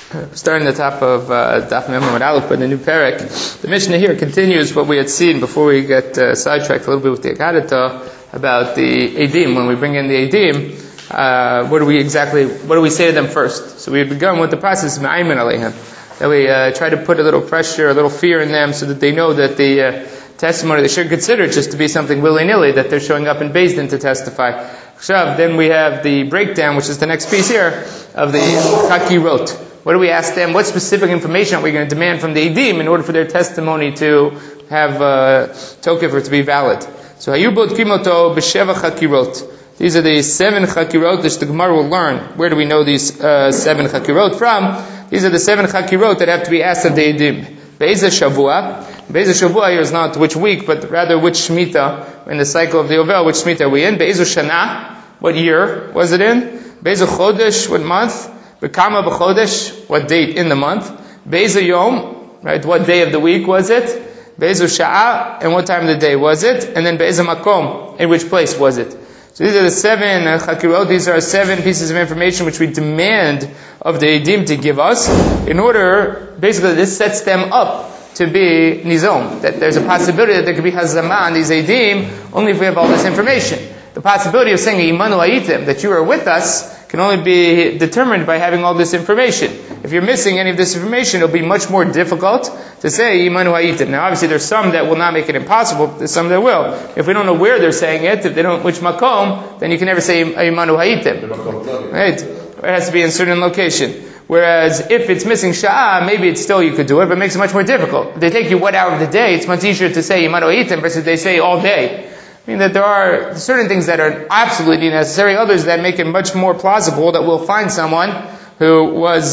Starting the top of Daf Mem Amud Aleph, but the new parak. The Mishnah here continues what we had seen before we get sidetracked a little bit with the Agadata about the Eidim. When we bring in the Eidim, what do we say to them first? So we had begun with the process of Ma'ayman Aleihim, that we try to put a little pressure, a little fear in them, so that they know that the testimony they should consider just to be something willy-nilly, that they're showing up in Beis Din to testify. Then we have the breakdown, which is the next piece here, of the Chakirot. What do we ask them? What specific information are we going to demand from the Eidim in order for their testimony to have tokef or to be valid? So Hayubot Kimoto B'Sheva Chakirot. These are the 7 Chakirot which the Gemara will learn. Where do we know these 7 Chakirot from? These are the 7 Chakirot that have to be asked of the Eidim. Be'ezah Shavua. Be'ezah Shavua here is not which week, but rather which Shemitah in the cycle of the Yovel. Which Shemitah are we in? Be'ezah Shana. What year was it in? Be'ezah Chodesh. What month? B'kama b'chodesh, what date in the month? Be'ezah Yom, right, what day of the week was it? Be'ezah Sha'ah, and what time of the day was it? And then Be'ezah Makom, in which place was it? So these are the 7 Chakirot, these are 7 pieces of information which we demand of the Eidim to give us, in order, basically this sets them up to be Nizom, that there's a possibility that there could be Hazamah on these Eidim, only if we have all this information. The possibility of saying Imanu Hayitim, that you are with us, can only be determined by having all this information. If you're missing any of this information, it'll be much more difficult to say Imanu Hayitim. Now obviously there's some that will not make it impossible, there's some that will. If we don't know where they're saying it, if they don't which makom, then you can never say Imanu Hayitim. Right? It has to be in a certain location. Whereas if it's missing Sha'ah, maybe it's still you could do it, but it makes it much more difficult. If they take you what hour of the day, it's much easier to say Imanu Hayitim versus they say all day. I mean that there are certain things that are absolutely necessary, others that make it much more plausible that we'll find someone who was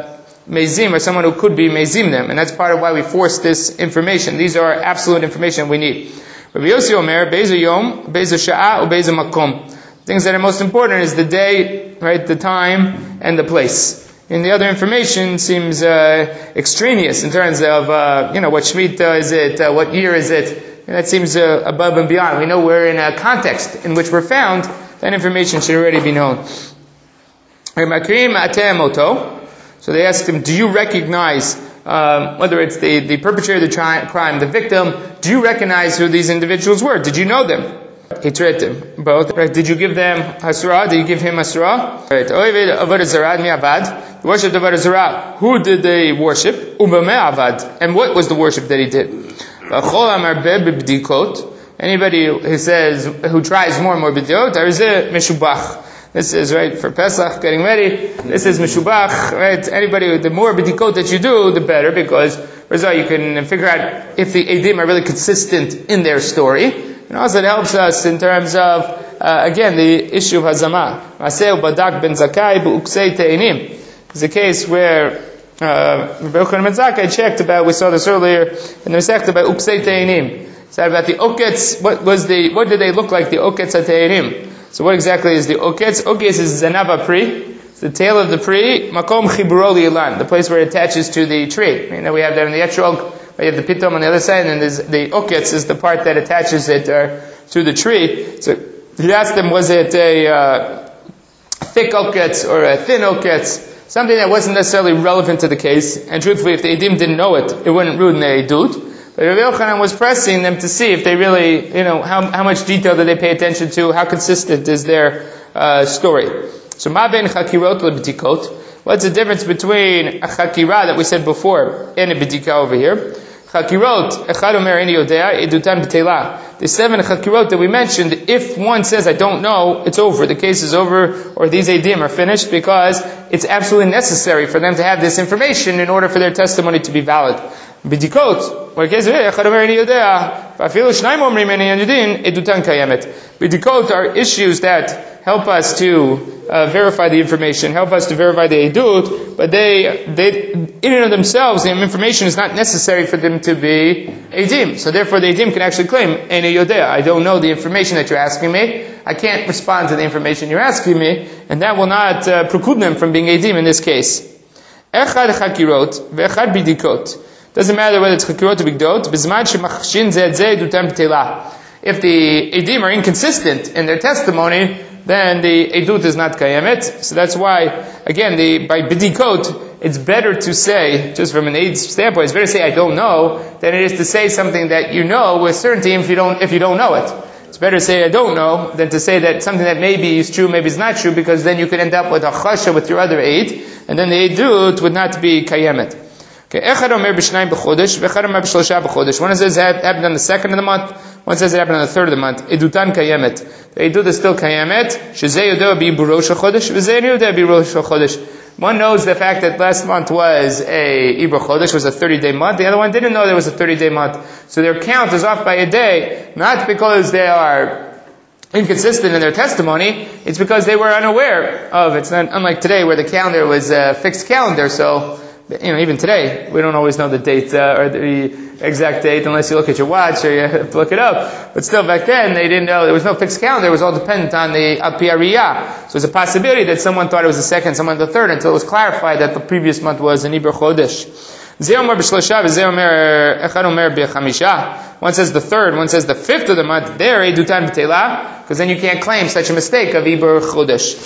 Mezim, or someone who could be Mezim them. And that's part of why we force this information. These are absolute information we need. Rabbi Yossi Omer, Be'ezah Yom, Be'ezah Sha'ah, or Be'ezah Makom. Things that are most important is the day, right, the time, and the place. And the other information seems extraneous in terms of, what Shemitah is it, what year is it. And that seems above and beyond. We know we're in a context in which we're found. That information should already be known. So they asked him, do you recognize, whether it's the perpetrator of the crime, the victim, do you recognize who these individuals were? Did you know them? He tried them. Both. Right. Did you give them Hasra? Did you give him Hasra? Right. Worship the Avodah Zarah. Who did they worship? And what was the worship that he did? Anybody who tries more and more bidiyot, there is a meshubach. This is right for Pesach, getting ready. This is meshubach, right? Anybody, the more bidikot that you do, the better, because you can figure out if the Eidim are really consistent in their story. And also it helps us in terms of, again, the issue of Hazamah. Maseu badak ben zakai bu'uksei te'inim. It's a case where Rabbi Yochanan ben Zakkai checked about, we saw this earlier in the Masechta about Uksei Te'inim. It said about the Oketz, what did they look like, the Oketz HaTe'inim? So what exactly is the Oketz? Oketz is Zanava Pri. It's the tail of the Pri, Makom Chiburo Li'elan, the place where it attaches to the tree. You know, we have that in the Etrog, we have the Pitom on the other side, and there's the Oketz is the part that attaches it to the tree. So he asked them, was it a thick Oketz or a thin Oketz? Something that wasn't necessarily relevant to the case, and truthfully, if the Eidim didn't know it, it wouldn't ruin the Eidut. But Rabbi Yochanan was pressing them to see if they really, how much detail did they pay attention to, how consistent is their story. So, ma ben chakirot lebedikot. What's the difference between a chakira that we said before and a bedika over here? Chakirot, echad omer eni yodea, edutan b'teila. The 7 chakirot that we mentioned, if one says, I don't know, it's over. The case is over, or these Eidim are finished, because it's absolutely necessary for them to have this information in order for their testimony to be valid. Bidikot, echad omer eni yodea, v'afilu shnayim omrim eni yodin, edutan kayemet. Bidikot are issues that help us to verify the information, help us to verify the Eidut, but they, in and of themselves, the information is not necessary for them to be Eidim. So therefore the Eidim can actually claim, Eni Yodea, I don't know the information that you're asking me, I can't respond to the information you're asking me, and that will not preclude them from being Eidim in this case. Echad Chakirot, ve'echad Bidikot. Doesn't matter whether it's Chakirot or Bidikot, b'zman shemachshin zeh zeh edutam b'teila. If the Eidim are inconsistent in their testimony, then the Eidut is not Kayemet. So that's why, again, by Bidikot, it's better to say, just from an aid standpoint, it's better to say I don't know than it is to say something that you know with certainty if you don't know it. It's better to say I don't know than to say that something that maybe is true, maybe is not true, because then you could end up with a chasha with your other aid, and then the eidut would not be kayemet. Okay, echad omer b'shnayim b'chodesh, v'echad omer b'shlosha b'chodesh. One says it happened on the second of the month, one says it happened on the third of the month. Edutan kayemet. The edut is still kayemet. Shezeh yodeh bi rosh chodesh, v'zeh yodeh bi rosh chodesh. One knows the fact that last month was a Ibra Chodesh, was a 30-day month. The other one didn't know there was a 30-day month. So their count is off by a day, not because they are inconsistent in their testimony, it's because they were unaware of it. It's not unlike today where the calendar was a fixed calendar, so even today, we don't always know the date or the exact date unless you look at your watch or you have to look it up. But still, back then, they didn't know, there was no fixed calendar, it was all dependent on the Apiyariyah. So there's a possibility that someone thought it was the second, someone the third, until it was clarified that the previous month was an Ibra Chodesh. One says the third, one says the fifth of the month, there, Edutan B'Teilah, because then you can't claim such a mistake of Ibra Chodesh.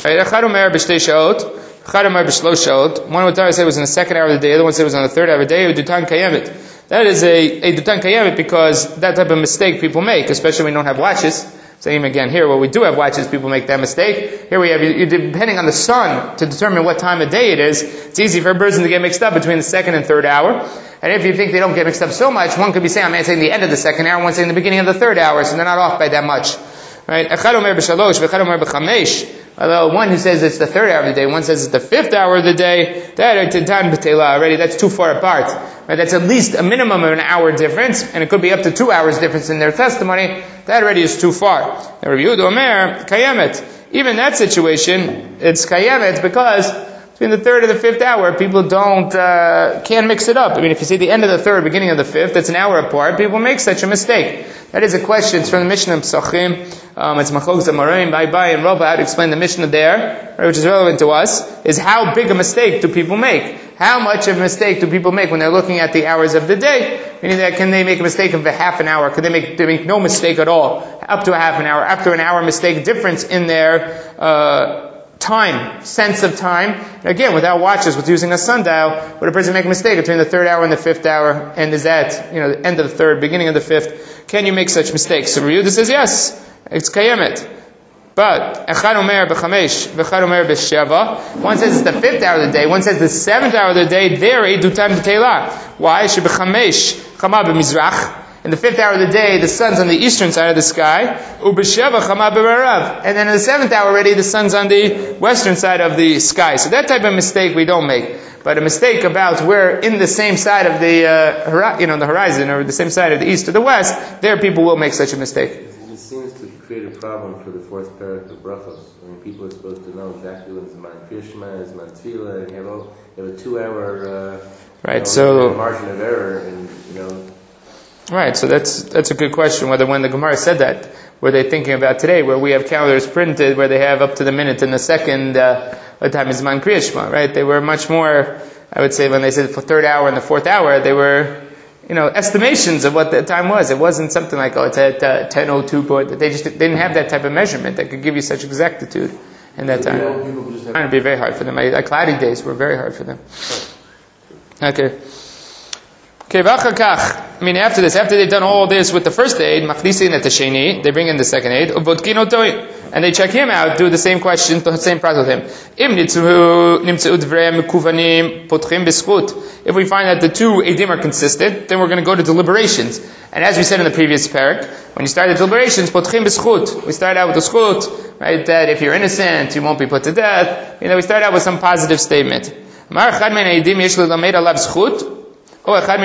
One would say it was in the second hour of the day, the other one said it was on the third hour of the day, Dutan Kayemet. That is a Dutan Kayemet because that type of mistake people make, especially when we don't have watches. Same again here, where we do have watches, people make that mistake. Here we have, you're depending on the sun to determine what time of day it is. It's easy for a person to get mixed up between the second and third hour. And if you think they don't get mixed up so much, one could be saying, I'm saying the end of the second hour, one saying the beginning of the third hour, so they're not off by that much. Right? Although one who says it's the third hour of the day, one says it's the fifth hour of the day, already that's too far apart. Right? That's at least a minimum of an hour difference, and it could be up to 2 hours difference in their testimony. That already is too far. Even that situation, it's kayemet because between the third and the fifth hour, people can't mix it up. I mean, if you say the end of the third, beginning of the fifth, that's an hour apart, people make such a mistake. That is a question. It's from the Mishnah of Pesachim. It's Machlokes Amoraim, Bye and Rabba, how to explain the Mishnah there, which is relevant to us, is how big a mistake do people make? How much of a mistake do people make when they're looking at the hours of the day? Meaning that, can they make a mistake of a half an hour? Could they make no mistake at all? Up to a half an hour, after an hour mistake difference in their, time, sense of time. And again, without watches, with using a sundial, would a person make a mistake between the third hour and the fifth hour? And is that, the end of the third, beginning of the fifth? Can you make such mistakes? So Yehuda says yes, it's kayemet. But echad omer b'chamesh, v'echad omer b'sheva. One says it's the fifth hour of the day. One says the seventh hour of the day. There, edutan b'teilah. Why? Sheb'chamesh chama b'mizrach. In the fifth hour of the day, the sun's on the eastern side of the sky. Ubesheva chama b'marav. And then in the seventh hour already, the sun's on the western side of the sky. So that type of mistake we don't make. But a mistake about where in the same side of the the horizon, or the same side of the east or the west, there people will make such a mistake. It seems to create a problem for the fourth parak of brachos. I mean, people are supposed to know exactly when Zman Kriyashma, Zman Tefillah, and you have a 2 hour margin of error, and Right, so that's a good question. Whether when the Gemara said that, were they thinking about today, where we have calendars printed, where they have up to the minute and the second, what time is Zman Kriyashma, right? They were much more, I would say, when they said the third hour and the fourth hour, they were, estimations of what the time was. It wasn't something like, it's at 10:02 point. They didn't have that type of measurement that could give you such exactitude in that time. It would be very hard for them. Cloudy days were very hard for them. Okay. Okay, after they've done all this with the first aid, machlisin et hasheni, they bring in the second aid, and they check him out, do the same question, the same process with him. If we find that the two edim are consistent, then we're going to go to deliberations. And as we said in the previous parak, when you start the deliberations, potchim b'schut, we start out with the schut, right, that if you're innocent, you won't be put to death. We start out with some positive statement. If one of the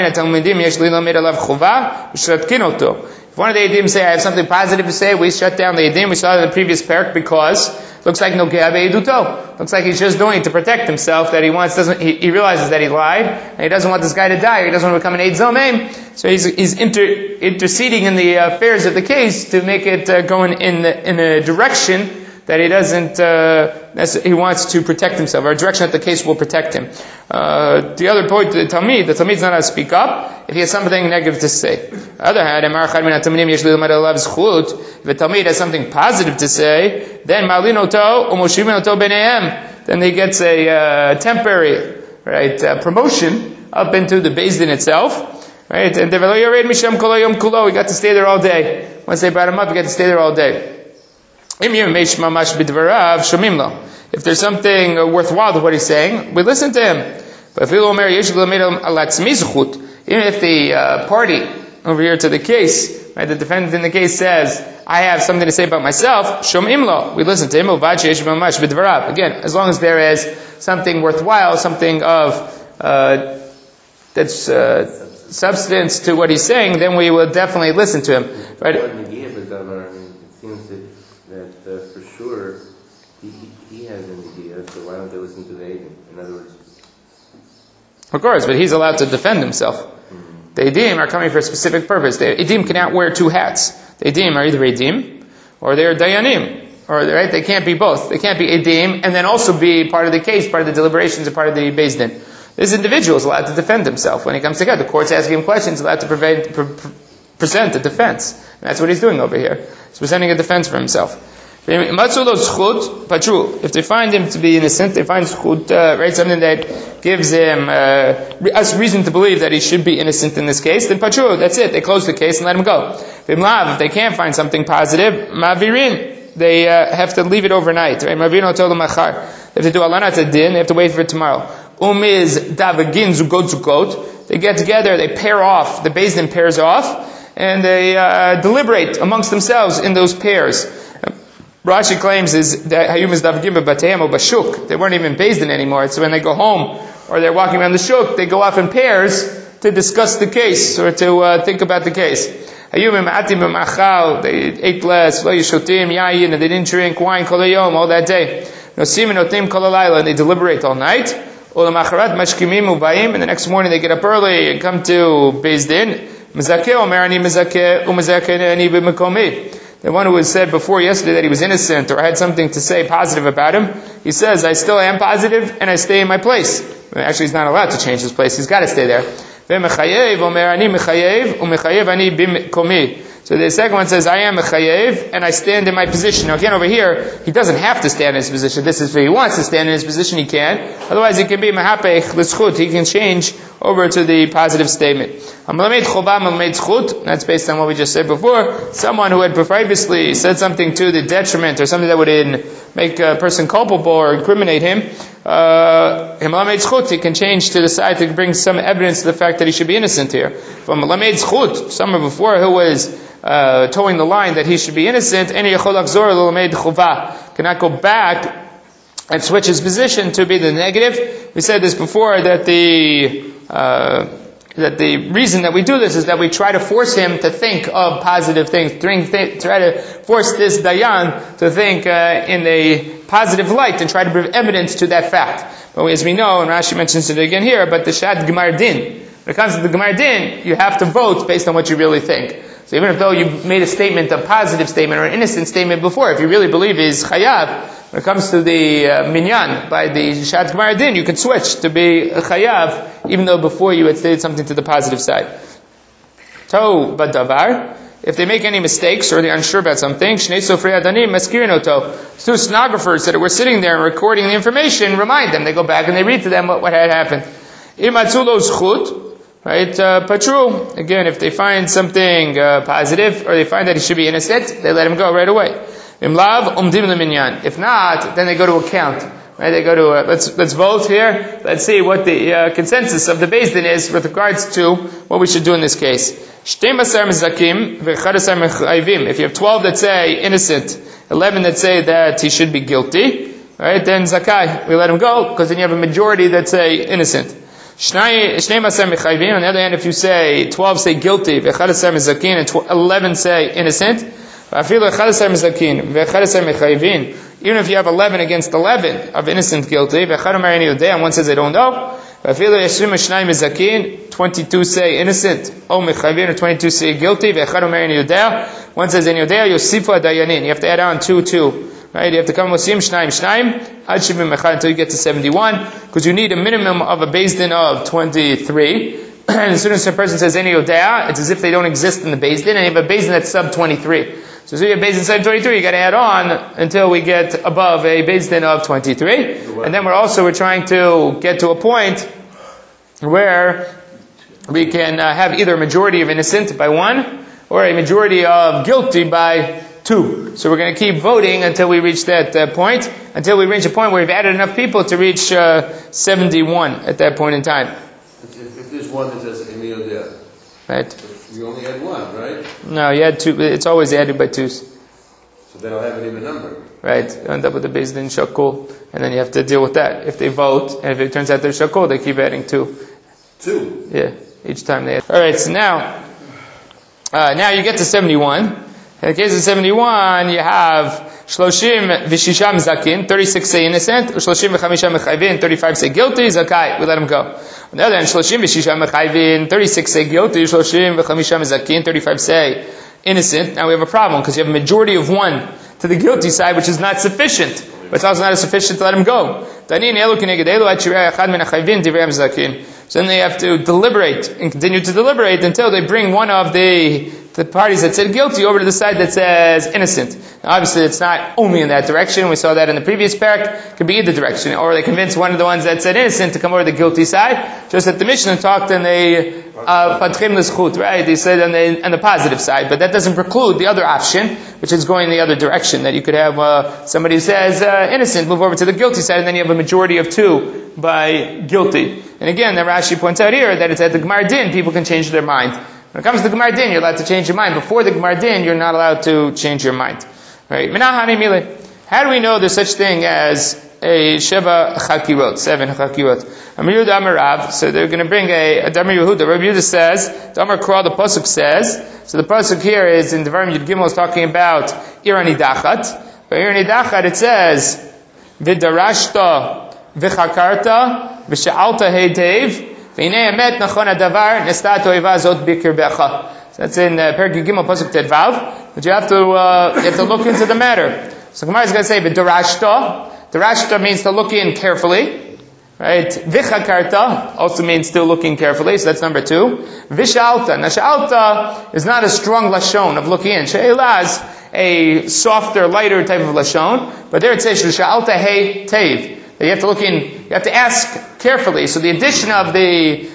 edim say, I have something positive to say, we shut down the edim. We saw it in the previous parak because looks like no ge'ave eduto. Looks like he's just doing it to protect himself, that he realizes that he lied, and he doesn't want this guy to die, or he doesn't want to become an eid zomem. So he's interceding in the affairs of the case to make it going in a direction that he doesn't, he wants to protect himself, or a direction that the case will protect him. The other point, the Talmid's not allowed to speak up if he has something negative to say. On the other hand, if the Talmid has something positive to say, then then he gets a temporary right, promotion up into the Beis Din itself, right? And we got to stay there all day. Once they brought him up, we got to stay there all day. If there's something worthwhile to what he's saying, we listen to him. But even if the party over here to the case, right, the defendant in the case says, I have something to say about myself, we listen to him. Again, as long as there is something worthwhile, something of that's substance to what he's saying, then we will definitely listen to him. Right? It seems that for sure he has an idea, so why don't they listen to the Eidim? In other words, of course, but he's allowed to defend himself. The Eidim are coming for a specific purpose. The Eidim cannot wear two hats. The Eidim are either Eidim or they're Dayanim. Or, right? They can't be both. They can't be Eidim and then also be part of the case, part of the deliberations, and part of the Beis Din. This individual is allowed to defend himself. When he comes together, the court's asking him questions, allowed to present a defense. And that's what he's doing over here. He's presenting a defense for himself. If they find him to be innocent, they find zchut, right, something that gives him us reason to believe that he should be innocent in this case, then patru, that's it. They close the case and let him go. If they can't find something positive, mavirin, they have to leave it overnight. Right? Mavirin told them machar. They have to do alanat din. They have to wait for it tomorrow. Umiz davagin zukot. They get together. They pair off. The Beis Din pairs off, and they deliberate amongst themselves in those pairs. Rashi claims is that Hayum is davagim b'batayim or bashuk. They weren't even Beis Din anymore. So when they go home or they're walking around the shuk, they go off in pairs to discuss the case or to think about the case. They ate less, and they didn't drink wine all that day. And they deliberate all night. And the next morning they get up early and come to Beis Din. The one who had said before yesterday that he was innocent or had something to say positive about him, he says, I still am positive and I stay in my place. Actually, he's not allowed to change his place. He's got to stay there. So the second one says, I am mechayev, and I stand in my position. Now again, over here, he doesn't have to stand in his position. This is where he wants to stand in his position, he can. Otherwise, it can be mehapech l'zchut. He can change over to the positive statement. That's based on what we just said before. Someone who had previously said something to the detriment, or something that would make a person culpable or incriminate him, he can change to the side to bring some evidence to the fact that he should be innocent here. From someone before who was towing the line that he should be innocent, cannot go back and switch his position to be the negative. We said this before, that the reason that we do this is that we try to force him to think of positive things, try to force this dayan to think in a positive light and try to bring evidence to that fact. But as we know, and Rashi mentions it again here, but the Shad Gemar Din, when it comes to the Gemar Din, you have to vote based on what you really think. So even though you made a statement, a positive statement, or an innocent statement before, if you really believe is chayav, when it comes to the minyan, by the Shad Gemar Din, you can switch to be chayav, even though before you had stated something to the positive side. To badavar, if they make any mistakes or they're unsure about something, Shnei Sofrei Adanim Maskirin Oto. Two stenographers that were sitting there and recording the information remind them. They go back and they read to them what had happened. Imatzulo Zchut, right? Patru. Again, if they find something positive or they find that he should be innocent, they let him go right away. Imlav Umdim Leminyan. If not, then they go to account. Right? They go to let's vote here. Let's see what the consensus of the Beis Din is with regards to what we should do in this case. If you have 12 that say innocent, 11 that say that he should be guilty, right? Then zakai, we let him go because then you have a majority that say innocent. On the other hand, if you say 12 say guilty, and 11 say innocent, even if you have 11 against 11 of innocent guilty, and one says I don't know, 22 say innocent, or 22 say guilty, one says in Yodea, you have to add on 2. Right? You have to come with Shnaim, until you get to 71, because you need a minimum of a Beis Din of 23. And as soon as a person says any Yodea, it's as if they don't exist in the Beis Din, and you have a Beis Din that's sub 23. So you have Beis Din side 23, you got to add on until we get above a Beis Din of 23. And then we're trying to get to a point where we can have either a majority of innocent by 1 or a majority of guilty by 2. So we're going to keep voting until we reach that point, until we reach a point where we've added enough people to reach 71 at that point in time. If there's one that says Emil there. Right. You only had 1, right? No, you had 2. It's always added by 2s. So they don't have an even number. Right. You end up with the Beis Din Shakul, and then you have to deal with that. If they vote, and if it turns out they're Shakul, they keep adding 2. 2? Yeah. Each time they add. Alright, so now you get to 71. In the case of 71, you have Shloshim v'shisha mezakin, 36 say innocent, Shloshim v'chamisha mechayvin, 35 say guilty, zakai, we let him go. On the other hand, Shloshim v'shisha mechayvin, 36 say guilty, Shloshim v'chamisha mezakin, 35 say innocent. Now we have a problem, because you have a majority of 1 to the guilty side, which is not sufficient. But it's also not sufficient to let him go. So then they have to deliberate and continue to deliberate until they bring one of the parties that said guilty over to the side that says innocent. Now obviously it's not only in that direction. We saw that in the previous parak. It could be either direction. Or they convince one of the ones that said innocent to come over to the guilty side. Just that the Mishnah talked in the patchim l'zchut, right? They said on the positive side. But that doesn't preclude the other option, which is going the other direction. That you could have somebody who says innocent move over to the guilty side, and then you have a majority of 2 by guilty. And again, the Rashi points out here that it's at the Gemar Din, people can change their mind. When it comes to the Gemar Din, you're allowed to change your mind. Before the Gemar Din, you're not allowed to change your mind. Right? How do we know there's such thing as a Sheva Chakirot, 7 Chakirot? Amar Yehuda Amar Rav, so they're going to bring a Damar Yehuda. Rabbi Yehuda says, Damar Kral, the Pasuk says, so the Pasuk here is in Devarim Yud Gimel is talking about Irani Dachat. By Irani Dachat it says, V'darashta v'chakarta v'sha'alta heitev v'inei emet nachon hadavar nestat oiva zot bikirbecha. So that's in Perek Gimel Pasuk Tedvav. But you have to look into the matter. So Gemara is going to say v'darashta. Darashta means to look in carefully. Right? V'chakarta also means still looking carefully, so that's number 2. V'sha'alta. Now sha'alta is not a strong lashon of looking in. She'ela is a softer, lighter type of lashon, but there it says sha'alta hey tev. You have to look in, you have to ask carefully. So the addition of the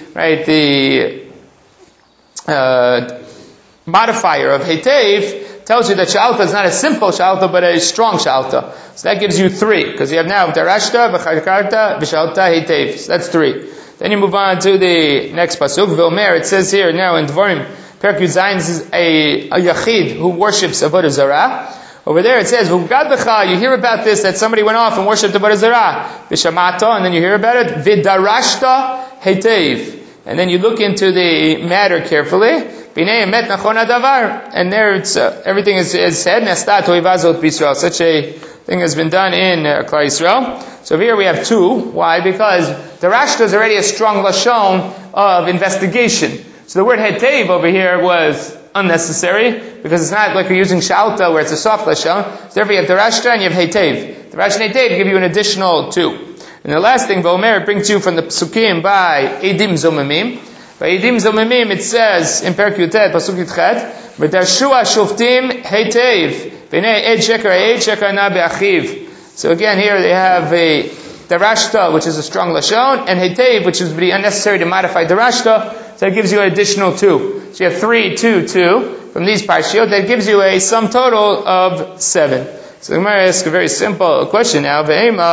modifier of hetev tells you that sha'alta is not a simple sha'alta, but a strong sha'alta. So that gives you 3, because you have now darashta, v'chakarta, v'sha'alta, hetev. So that's 3. Then you move on to the next pasuk, v'omer, it says here now in Dvarim, Perek Yud Zayin, this is a yachid who worships avodah zarah. Over there it says, V'ugad b'cha, you hear about this, that somebody went off and worshipped avodah zarah. V'shamata, and then you hear about it, v'darashta hetev. And then you look into the matter carefully, B'nei emet nachon hadavar. And there it's, everything is said, Nestat oiva zot b'Yisrael. Such a thing has been done in Klal Yisrael. So here we have 2. Why? Because darashta is already a strong lashon of investigation. So the word hetev over here was unnecessary, because it's not like you're using shalta where it's a soft lashon. So therefore you have darashta and you have hetev. Darashta and hetev give you an additional 2. And the last thing, V'omer, it brings you from the psukim by edim zomamim. By edim zomamim it says in Perek Yutet, pasuk Yitchet, V'darshua shoftim hetev, v'nei ed sheker na be'achiv. So again here they have a darashta, which is a strong lashon, and hetev, which is very unnecessary to modify darashta. So that gives you an additional 2. So you have 3, 2, 2 from these parshiot. That gives you a sum total of 7. So I'm going to ask a very simple question now. How do you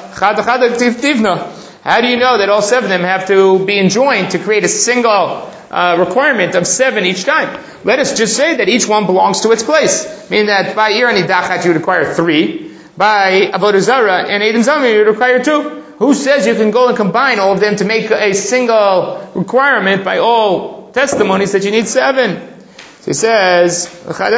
know that all 7 of them have to be enjoined to create a single requirement of 7 each time? Let us just say that each one belongs to its place. Meaning that by Irani Dachat you would require 3. By Avodah Zarah and Edim Zomamim you would require 2. Who says you can go and combine all of them to make a single requirement by all testimonies that you need 7? So he says,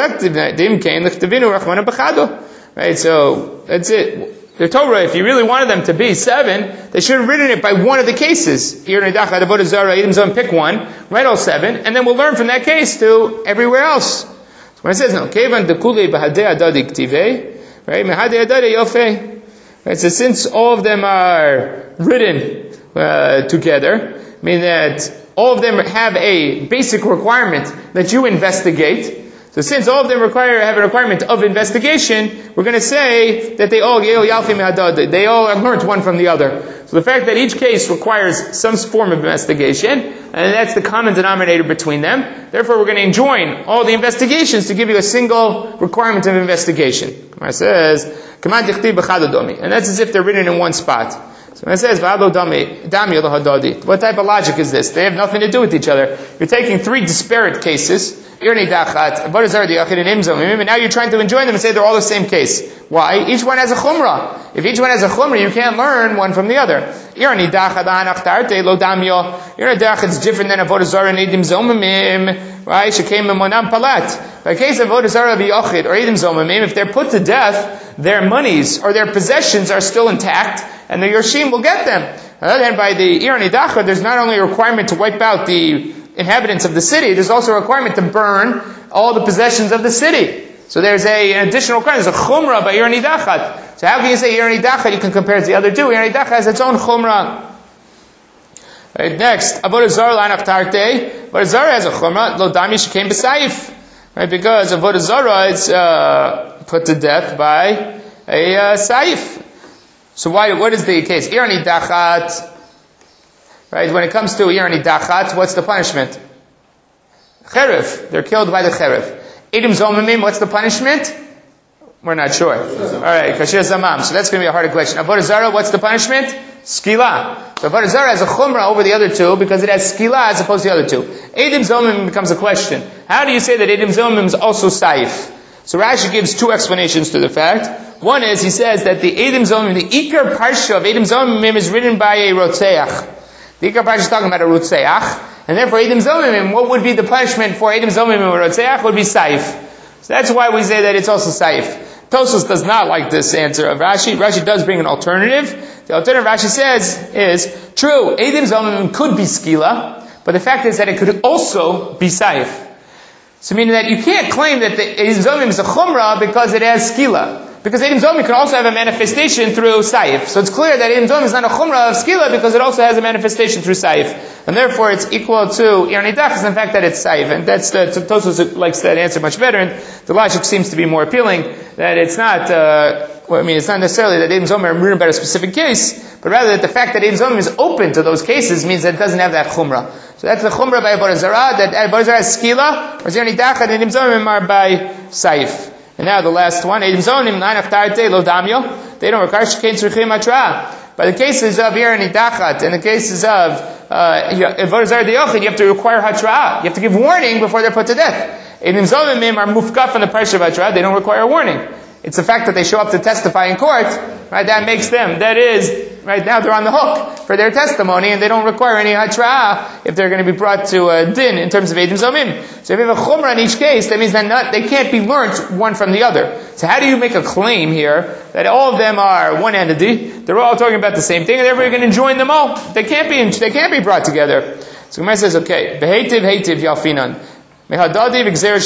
right, so that's it. The Torah, if you really wanted them to be 7, they should have written it by one of the cases. Here in Dachat, Avodah Zarah, Edim Zomamim, pick one, write all 7, and then we'll learn from that case to everywhere else. So when it says, no, Kevan dekule b'hadei adadi ktivei, right, mehadei adadi yofei. Right, so since all of them are written together, meaning that all of them have a basic requirement that you investigate, So since all of them have a requirement of investigation, we're going to say that they all learned one from the other. So the fact that each case requires some form of investigation, and that's the common denominator between them, therefore we're going to enjoin all the investigations to give you a single requirement of investigation. It says, and that's as if they're written in one spot. So when it says, what type of logic is this? They have nothing to do with each other. You're taking three disparate cases. Now you're trying to enjoin them and say they're all the same case. Why? Each one has a chumrah. If each one has a chumrah, you can't learn one from the other. It's different than avodah zarah and edim zomimim, right? By case of avodah zarah v'yochid or edim zomimim, if they're put to death, their monies or their possessions are still intact, and the Yorshim will get them. Then by the Ir Nidachah, there's not only a requirement to wipe out the inhabitants of the city, there's also a requirement to burn all the possessions of the city. So there's an additional requirement. There's a chumrah by Ir Nidachah. So how can you say Ir Nidachah? You can compare it to the other two. Ir Nidachah has its own chumrah. Right, next, Avodah Zarah Lanach Tarte. Avodah Zarah has a chumrah. Lo dami shekein b'saif. Right, because Avodah Zarah is put to death by a saif. So what is the case? Ir Nidachat. Right, when it comes to Ir Nidachat, what's the punishment? Cherif. They're killed by the cherif. Edim Zomimim, what's the punishment? We're not sure. Alright, Kashir Zamam. So that's going to be a harder question. Avodah Zarah, what's the punishment? Skila. So Avodah Zarah has a chumrah over the other two because it has skila as opposed to the other two. Edim Zomimim becomes a question. How do you say that Edim Zomimim is also saif? So Rashi gives two explanations to the fact. One is, he says that the Edim Zomimim, the Ikar Parsha of Edim Zomimim is written by a Rotzeach. The Ikar Parsha is talking about a Rotzeach. And therefore Edim Zomimim, what would be the punishment for Edim Zomimim or Rotzeach would be saif. So that's why we say that it's also saif. Tosfos does not like this answer of Rashi. Rashi does bring an alternative. The alternative Rashi says is, true, Edim Zomimim could be skila, but the fact is that it could also be saif. So meaning that you can't claim that the Edim Zomimim is a chumrah because it has skila. Because Edim Zomimim can also have a manifestation through saif. So it's clear that Edim Zomimim is not a chumrah of skila because it also has a manifestation through saif. And therefore it's equal to Ir Nidachas, in fact that it's saif. And that's Tosfos likes that answer much better, and the logic seems to be more appealing, that it's not, it's not necessarily that Edim Zomimim are written about a specific case, but rather that the fact that Edim Zomimim is open to those cases means that it doesn't have that chumrah. So that's the chumrah by Avodah Zarah, that Avodah Zarah is skila, or Ir Nidachas, and Edim Zomimim are by saif. And now the last one, Edim Zomimim lanach tarte lo damyo, they don't require shekein tzrichim atra. By the cases of Ir Nidachas and the cases of Avodah Zarah Yochid, you have to require hatra. You have to give warning before they're put to death. Edim Zomimim are mufkaf from the parsha of hatra. They don't require a warning. It's the fact that they show up to testify in court, right? That makes them. That is, right now they're on the hook for their testimony, and they don't require any hatra if they're going to be brought to a din in terms of Edim Zomimim. So if you have a chumrah in each case, that means that they can't be learnt one from the other. So how do you make a claim here that all of them are one entity? They're all talking about the same thing, and therefore you're going to join them all. They can't be brought together. So Gemara says, okay, Heitiv Yalfinan. So there's a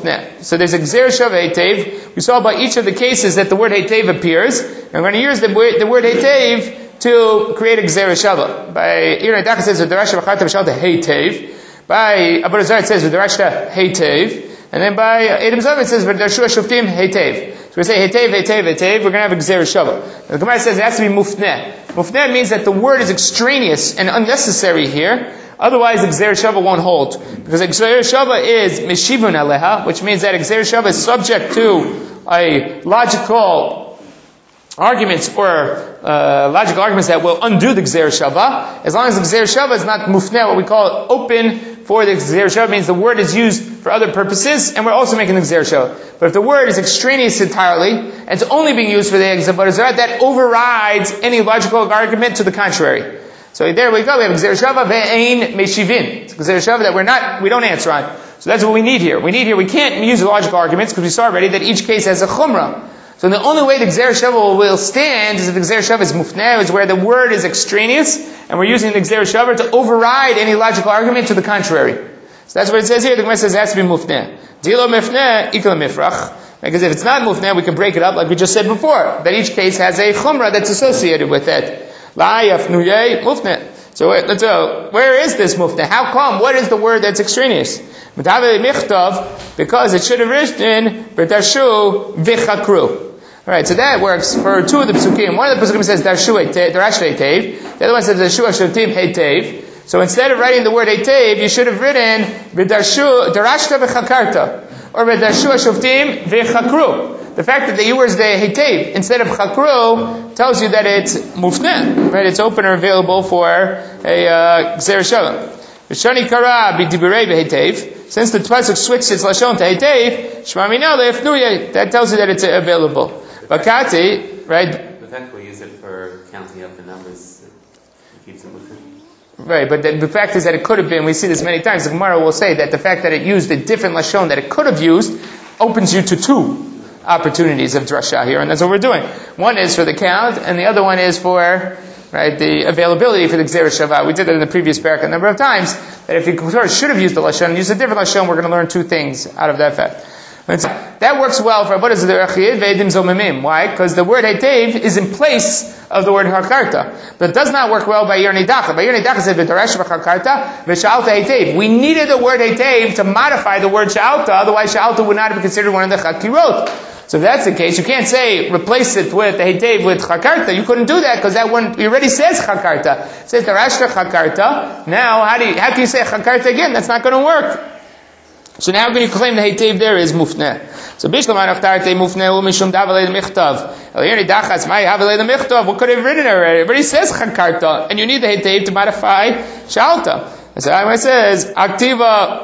Gzer Shava Heitev. We saw by each of the cases that the word Heitev appears. And we're going to use the word Heitev to create a Gzer Shava. By Ir Nidachas it says V'darasha v'charta v'shalta Heitev. By Avodah Zarah it says V'darasha Heitev. And then by Edim Zomimim it says V'darshu Shoftim Heitev. So we say Heitev, Heitev, Heitev. We're going to have a Gzer Shava. The Gemara says it has to be Mufneh. Mufneh means that the word is extraneous and unnecessary here. Otherwise, the Gzer Shava won't hold. Because the Gzer Shava is Meshivun Aleha, which means that Gzer Shava is subject to a logical arguments that will undo the Gzer Shava. As long as the Gzer Shava is not Mufneh, what we call open for the Gzer Shava, means the word is used for other purposes, and we're also making the Gzer Shava. But if the word is extraneous entirely, and it's only being used for the Avodah Zarah, that overrides any logical argument to the contrary. So there we go. We have Gzer Shava ve'ein meshivin. It's Gzer Shava that we don't answer on. So that's what we need here. We can't use logical arguments because we saw already that each case has a chumrah. So the only way the Gzer Shava will stand is if the Gzer Shava is mufneh, is where the word is extraneous, and we're using the Gzer Shava to override any logical argument to the contrary. So that's what it says here. The Gemara says it has to be mufneh. Dilo mifneh, ikal mifrach. Because if it's not mufneh, we can break it up like we just said before. That each case has a chumrah that's associated with it. So let's go. Where is this mufne? How come? What is the word that's extraneous? Because it should have written Darshu Vichakru. Alright, so that works for two of the psukim. One of the psukim says Darshu Heitev. The other one says Darshu Ashurtim Heitev. So instead of writing the word Heitev, you should have written Darashta V'chakarta or Darshu Ashurtim Vichakru. The fact that they use the Heitev instead of Chakru tells you that it's mufne, right? It's open or available for a Gzeir Shalom. V'shani Kara B'diburei V'Heitev. Since the pasuk switched its lashon to Heitev, Shema Minaleh Fnuye, that tells you that it's available. Bakati, right? The fact we use it for counting up the numbers, it keeps it moving. Right, but the fact is that it could have been, we see this many times, the Gemara will say that the fact that it used a different lashon that it could have used opens you to two opportunities of drasha here, and that's what we're doing. One is for the count, and the other one is for, right, the availability for the Gzeir Shavah. We did that in the previous parak a number of times, that if you should have used the lashon and used a different lashon, we're going to learn two things out of that fact. That works well for what is the Rechid Ve'edim Zomimim. Why? Because the word Heitev is in place of the word Hakarta. But it does not work well by Yer Nidacha. By Yer Nidacha said V'Darash V'Hakarta V'Shalta Heitev. We needed the word Heitev to modify the word Shalta, otherwise Shalta would not have been considered one of the Chakirot. So if that's the case, you can't say replace it with the Heitev with Chakarta. You couldn't do that because that one it already says Chakarta. It says Darashta Chakarta. Now, how can you say Chakarta again? That's not going to work. So now can you claim the Heitev there is mufne? So Bishlam Anachtarte mufne umishum davalei michtav. Eliyani dachas mai havalei michtav. What could have written already? It already says Chakarta, and you need the Heitev to modify Shalta. So it says Aktiva.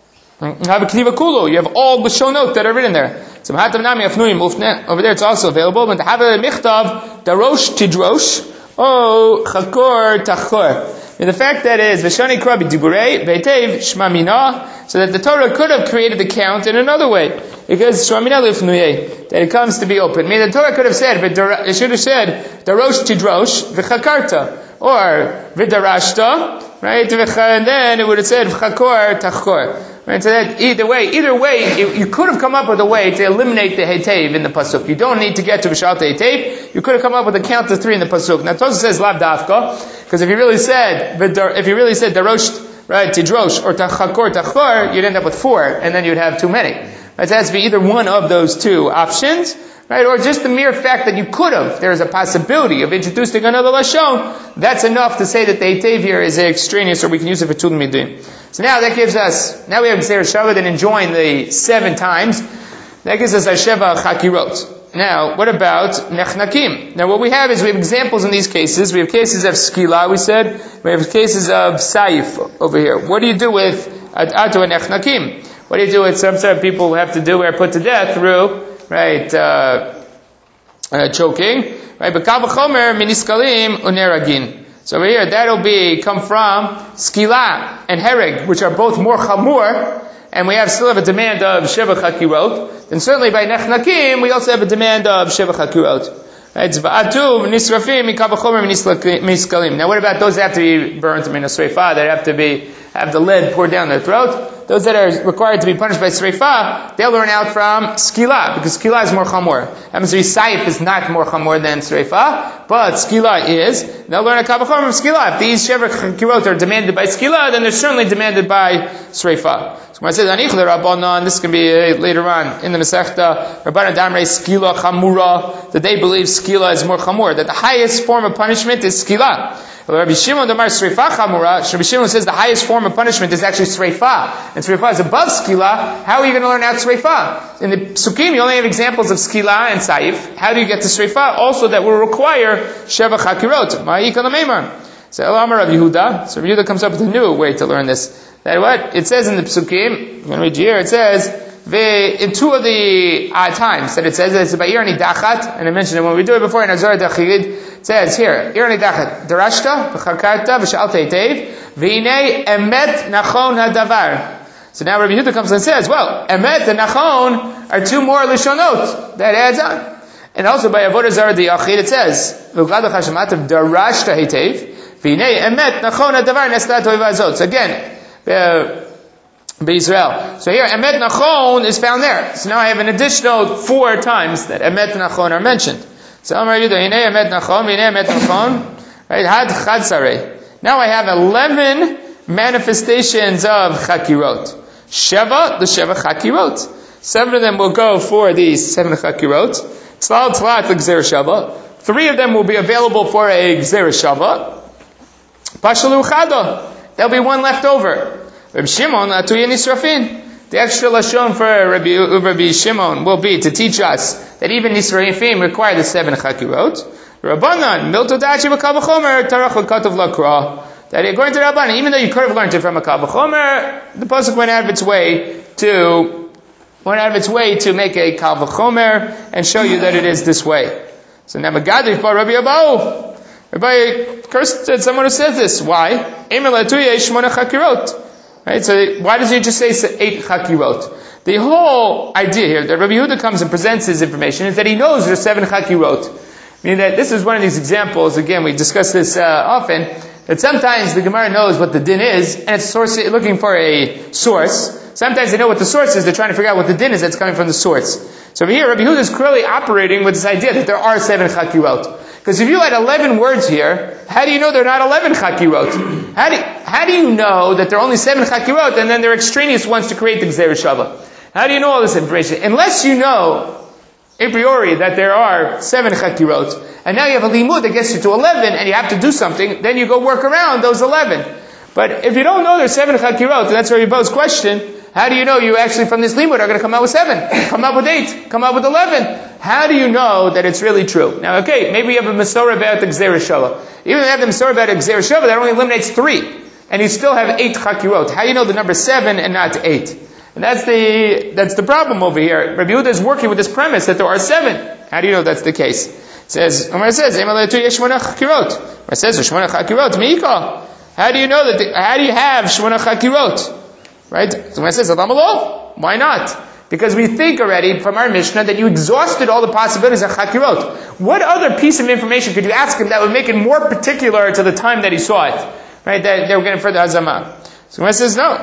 Have a Kniva Kulu. You have all the shonot that are written there. So Mahatam Nami Afnuim Mufne. Over there it's also available. But have a Michtav Darosh Tidrosh. Oh Chakor Tachor. And the fact that is Veshani Krabi Diburei Veitev Shma Mina, so that the Torah could have created the count in another way. Because Shma Mina Lifnuye, that it comes to be open. I mean, the Torah could have said, it should have said Darosh Tidrosh V'Chakarta. Or V'Darashta, right? And then it would have said V'Chakor Tachor. Right, so that either way, you could have come up with a way to eliminate the Heitev in the pasuk. You don't need to get to V'Shalta Heitev. You could have come up with a count of 3 in the pasuk. Now Tosfos says Lav Dafka, because if you really said Darosh, right, Tidrosh or Tachakor Tachor, you'd end up with 4, and then you'd have too many. Right, so it has to be either one of those two options, right, or just the mere fact that you could have. There is a possibility of introducing another lashon. That's enough to say that the Heitev here is extraneous, or we can use it for Tul Midim. So now that gives us, now we have Gzeir Shavah and enjoying the 7 times. That gives us our Sheva Chakirot. Now, what about Nechnakim? Now what we have is we have examples in these cases. We have cases of Skila, we said. We have cases of Saif over here. What do you do with Ato and Nechnakim? What do you do with some people who have to do or put to death through, right, choking, right? But Kal V'chomer Miniskalim Uneragin. So over here, that'll come from Skila and Hereg, which are both more Chamur, and we still have a demand of Sheva Chakirot. Then certainly by Nechnakim, we also have a demand of Sheva Chakirot. Right? Now what about those that have to be burnt in a Sreifah, that have the lead poured down their throat? Those that are required to be punished by Sreifah, they'll learn out from Skila, because Skila is more Chamor. Happens to be Saif is not more Chamor than Sreifah, but Skila is. They'll learn a Kavachom from Skila. If these Sheva Chakirot are demanded by Skila, then they're certainly demanded by Sreifah. So when I say Anich Rabbanan, this can be later on in the Masechta, Rabbanan Damrei Skila Chamura, that they believe Skila is more Chamor, that the highest form of punishment is Skila. Rabbi Shimon Damar Sreifah Chamura, Rabbi Shimon says the highest form of punishment is actually Sreifah, and Sreifah is above Skila. How are you going to learn out Sreifah? In the Sukkim, you only have examples of Skila and Saif. How do you get to Sreifah? Also, that will require Sheva Chakirot. Ma'ika Lameimar. So Elamar Rabbi Yehuda. So Rabbi Yehuda comes up with a new way to learn this. That what? It says in the Psukim, I'm going to read here, it says, in 2 of the times that it says, it's by Irani Dachat, and I mentioned it when we do it before in Azor Dachid, it says here, Irani Dachat, Darashta, V'chakarta, V'shalta Heitev, V'inei Emet Nachon HaDavar. So now Rabbi Yehuda comes and says, well, Emet and Nachon are 2 more Lishonot. That adds on. And also by Avodah Zarah Diyachid, it says, V'gad Chashamativ, Darashta Heitev, V'inei Emet Nachon HaDavar, Nestat Oivazot. So again, Israel. So here, Emet Nachon is found there. So now I have an additional 4 times that Emet Nachon are mentioned. So Amar Yehuda, Hinei Emet Nachon, Hinei Emet Nachon, right? Had Chadsarei. Now I have 11 manifestations of chakirot. Sheva, the Sheva chakirot. 7 of them will go for these 7 chakirot. Tzlal tzlat l'gzer shava. 3 of them will be available for a gzer shava. Pashalu chada. There'll be 1 left over. Rabbi Shimon latuya nisrafin. The extra lashon for Rabbi Shimon will be to teach us that even nisrafim require the 7 chakirot. Rabbanan milto dachi b'kal v'chomer tarach l'katav lakra. That according to Rabbanan, even though you could have learned it from a kal v'chomer, the pasuk went out of its way to make a kal v'chomer and show you that it is this way. So now Magadif by Rabbi Abahu. Rabbi cursed at someone who says this. Why? Right? So why does he just say 8 chakirot? The whole idea here that Rabbi Yehuda comes and presents his information is that he knows there's 7 chakirot. Meaning that this is one of these examples, again, we discuss this often, that sometimes the Gemara knows what the din is, and it's looking for a source. Sometimes they know what the source is, they're trying to figure out what the din is that's coming from the source. So over here, Rabbi Yehuda is clearly operating with this idea that there are 7 chakirot. Because if you had 11 words here, how do you know they're not 11 chakirot? How do you know that there are only 7 chakirot, and then there are extraneous ones to create the gzer shava? How do you know all this information? Unless you know a priori that there are 7 chakirot, and now you have a limud that gets you to 11, and you have to do something, then you go work around those 11. But if you don't know there's 7 chakirot, and that's Rabbi Bo's question, how do you know you actually from this limud are going to come out with 7, come out with 8, come out with 11? How do you know that it's really true? Now, okay, maybe you have a Masorah about the gzer shava. Even if you have the Masorah about a gzer shava, that only eliminates 3, and you still have 8 chakirot. How do you know the number 7 and not 8? And that's the problem over here. Rabbi Yehuda is working with this premise that there are 7. How do you know that's the case? It says, Omar says, Emaletu yeshmona chakirot. Omar says, Shmona chakirot, miika. How do you know that, how do you have Shmona chakirot? Right? So Omar says, Adamalo. Why not? Because we think already from our Mishnah that you exhausted all the possibilities of chakirot. What other piece of information could you ask him that would make it more particular to the time that he saw it? Right? That they were getting further hazama. So when it says no,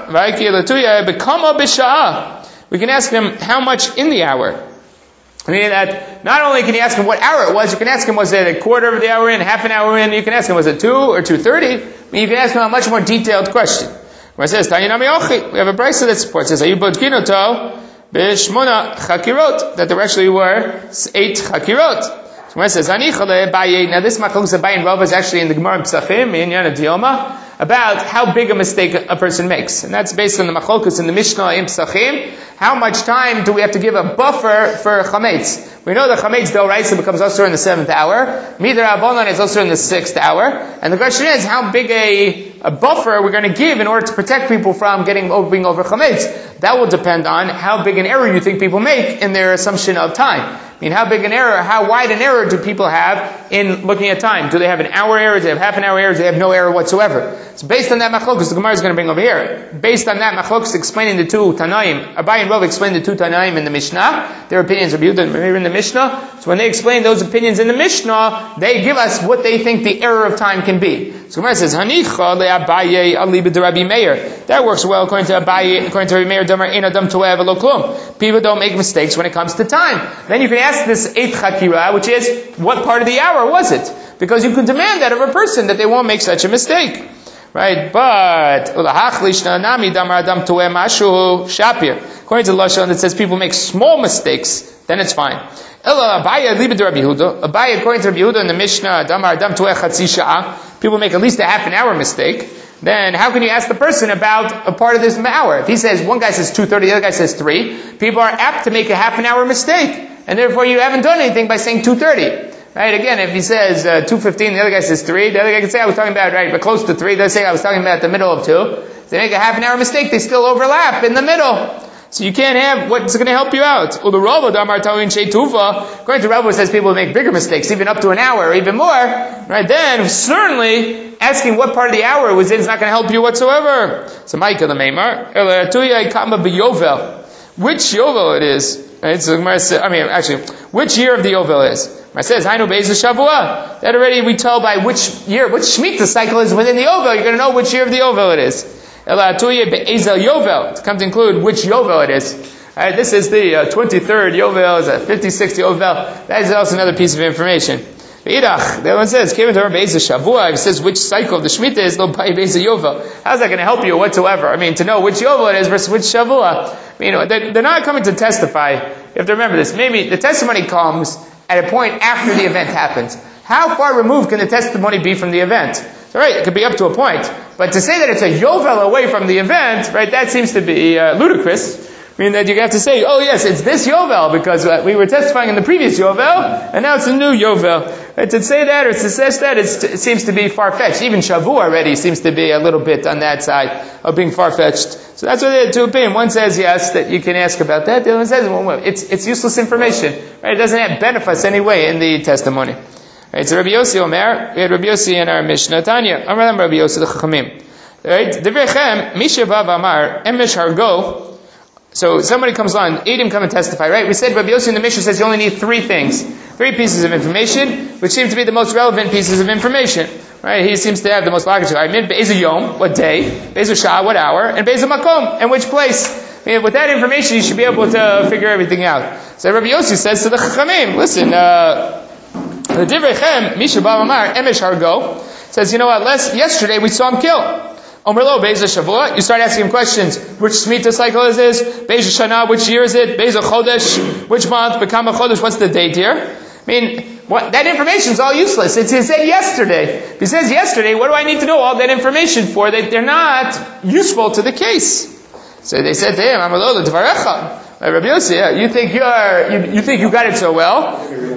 we can ask him how much in the hour. Meaning that not only can you ask him what hour it was, you can ask him was it a quarter of the hour in, half an hour in, you can ask him was it 2 or 2:30. I mean, you can ask him a much more detailed question. When it says we have a brisa that supports this. That there actually were 8 chakirot. So when it says now this machlokes Abaye and Rav is actually in the Gemara Pesachim in Yana Dioma about how big a mistake a person makes. And that's based on the machlokes in the Mishnah in Pesachim. How much time do we have to give a buffer for chametz? We know that chametz d'oraisa becomes also in the 7th hour. Midar Abonon is also in the 6th hour. And the question is, how big a buffer we're going to give in order to protect people from being over chametz? That will depend on how big an error you think people make in their assumption of time. I mean, how big an error, how wide an error do people have in looking at time? Do they have an hour error? Do they have half an hour error? Do they have no error whatsoever? So based on that machlokes, the Gemara is going to bring over here. Based on that machlokes explaining the 2 Tanaim, Abaye and Rav explained the 2 Tanaim in the Mishnah. Their opinions are viewed in the Mishnah. So when they explain those opinions in the Mishnah, they give us what they think the error of time can be. So Gemara says, Hanicha le'Abaye aliba de Rabbi Meir. That works well according to Abaye, according to Rabbi Meir, Damar ein adam toeh v'lo klum. People don't make mistakes when it comes to time. Then you can ask this 8th chakira, which is, what part of the hour was it? Because you can demand that of a person that they won't make such a mistake. Right? But, according to the Lashon that says people make small mistakes, then it's fine. Abaye, according to Rabbi Yehuda in the Mishnah, people make at least a half an hour mistake. Then how can you ask the person about a part of this hour? If he says, one guy says 2:30, the other guy says 3, people are apt to make a half an hour mistake. And therefore you haven't done anything by saying 2:30. Right? Again, if he says 2:15, the other guy says 3, the other guy can say I was talking about, right, but close to 3, they say I was talking about the middle of 2. If they make a half an hour mistake, they still overlap in the middle. So you can't have what's going to help you out. According to Rabba, it says people make bigger mistakes, even up to an hour or even more. Right? Then certainly asking what part of the hour it was in is not going to help you whatsoever. So Micah the Meimar, which Yovel it is? Right? So which year of the Yovel is? It says, Hainu Be'ezu Shavua. That already we tell by which year, which Shemitah cycle is within the Yovel. You're going to know which year of the Yovel it is. Elatuye Be'ezel Yovel. To come to include which Yovel it is. Alright, this is the 23rd Yovel, is a 56th Yovel. That is also another piece of information. The other one says, it says which cycle of the Shemitah is, how's that going to help you whatsoever? I mean, to know which Yovel it is versus which Shavua. I mean, they're not coming to testify. You have to remember this. Maybe the testimony comes at a point after the event happens. How far removed can the testimony be from the event? So, right, it could be up to a point. But to say that it's a Yovel away from the event, right, that seems to be ludicrous. I mean, that you have to say, oh yes, it's this Yovel, because we were testifying in the previous Yovel, and now it's a new Yovel. Right, to say that, or to say that, it seems to be far-fetched. Even Shavuot already seems to be a little bit on that side of being far-fetched. So that's what they had two opinions. One says, yes, that you can ask about that. The other one says, well, it's useless information. Right? It doesn't benefit us any way in the testimony. Right, so Rabbi Yossi Omer, we had Rabbi Yossi in our Mishnah. Tanya, Amar Rabbi Yossi the Chachamim. Right, Devrechem, Misha Vav Amar, Emesh Hargo. So somebody comes on, Eidim come and testify, right? We said Rabbi Yossi in the Mishnah says you only need three things. 3 pieces of information, which seem to be the most relevant pieces of information. Right? He seems to have the most logical. I mean, Be'ez Yom, what day? Be'ez Shah, what hour? And Be'ez Makom, and which place? I mean, with that information, you should be able to figure everything out. So Rabbi Yossi says to the Chachamim, listen, the Divrei Misha Bav Amar, Emesh Hargo, says, you know what, yesterday we saw him kill. Omerlo, Be'ez Shavua, you start asking him questions. Which Shemitah cycle is this? Be'ez Shana, which year is it? Be'ez Chodesh, which month? Bekama Chodesh, what's the date here? I mean, that information is all useless. He said yesterday. If he says yesterday, what do I need to know all that information for? They're not useful to the case. So they said to him, Amalolo Dvarecha. Rabbi Yossi, you think you got it so well?